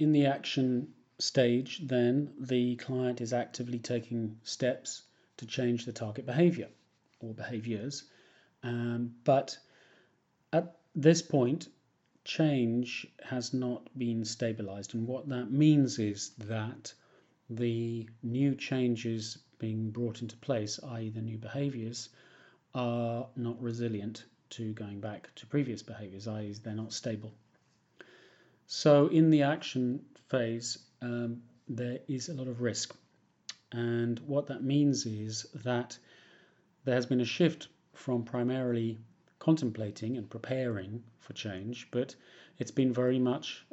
In the action stage, then, the client is actively taking steps to change the target behavior or behaviors. But at this point, change has not been stabilized. And what that means is that the new changes being brought into place, i.e., the new behaviors, are not resilient to going back to previous behaviors, i.e., they're not stable. So in the action phase, there is a lot of risk. And what that means is that there has been a shift from primarily contemplating and preparing for change, but it's been very much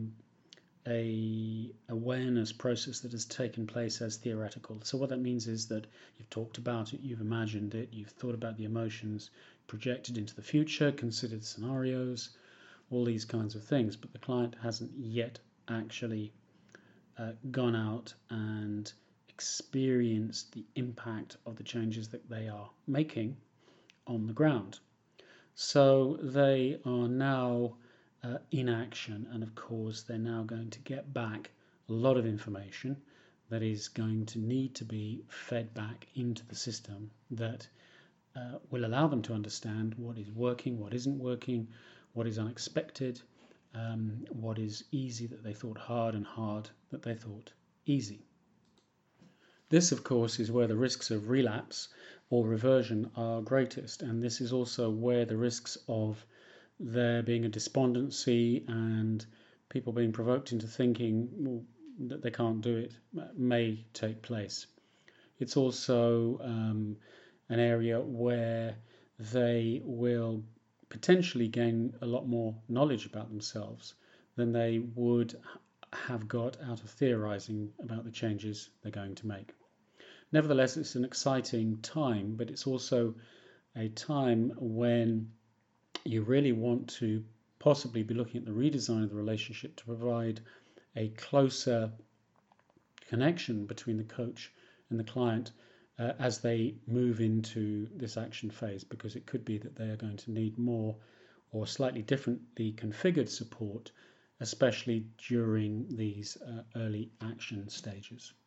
a awareness process that has taken place as theoretical. So what that means is that you've talked about it, you've imagined it, you've thought about the emotions, projected into the future, considered scenarios, all these kinds of things, but the client hasn't yet actually gone out and experienced the impact of the changes that they are making on the ground. So they are now in action, and of course they're now going to get back a lot of information that is going to need to be fed back into the system that will allow them to understand what is working, what isn't working, what is unexpected, what is easy that they thought hard, and hard that they thought easy. This, of course, is where the risks of relapse or reversion are greatest, and this is also where the risks of there being a despondency and people being provoked into thinking that they can't do it may take place. It's also an area where they will potentially gain a lot more knowledge about themselves than they would have got out of theorizing about the changes they're going to make. Nevertheless, it's an exciting time, but it's also a time when you really want to possibly be looking at the redesign of the relationship to provide a closer connection between the coach and the client as they move into this action phase, because it could be that they are going to need more or slightly differently configured support, especially during these early action stages.